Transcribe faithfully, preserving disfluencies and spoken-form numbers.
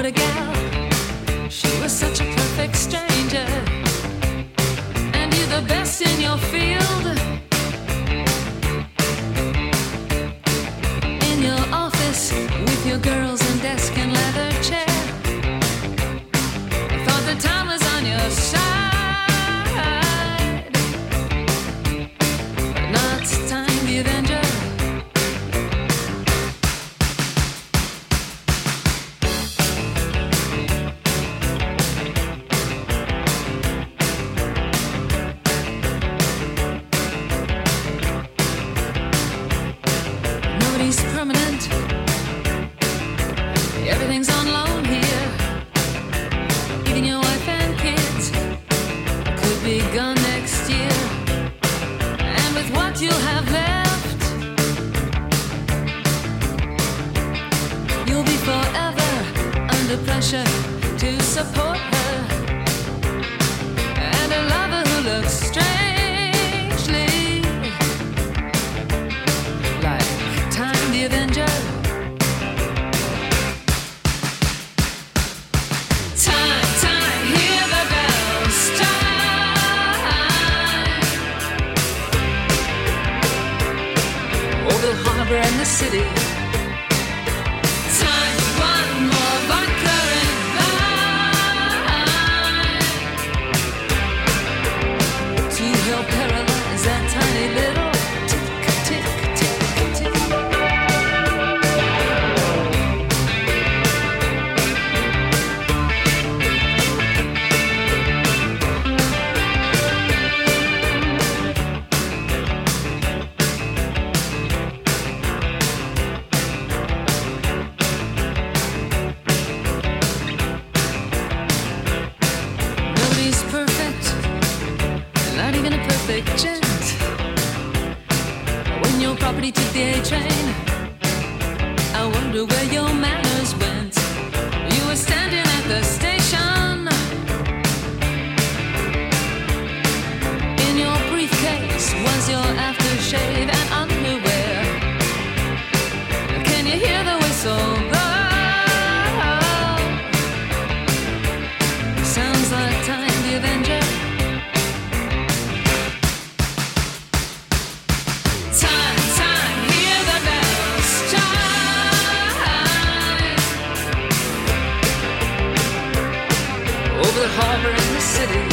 a gal. She was such a perfect stranger, and you're the best in your field. In your office with your girls and desk and leather chair, I thought the time was on your side, but now it's time the Avenger. Permanent. Everything's on loan here. Even your wife and kids could be gone next year. And with what you have left, you'll be forever under pressure to support her and a lover who looks strangely like Time the Avenger. Time, time, hear the bells chime over the harbor and the city. Time, one more vodka and wine to help paralyze that tiny little tick, tick, tick, tick. Nobody's perfect, not even a perfect gent. When your property took the A train, I wonder where your manners went. You were standing at the station in your briefcase was your aftershave and underwear. Can you hear the whistle blow? Sounds like Time the Avenger. Time, time, hear the bells chime over the harbor and the city.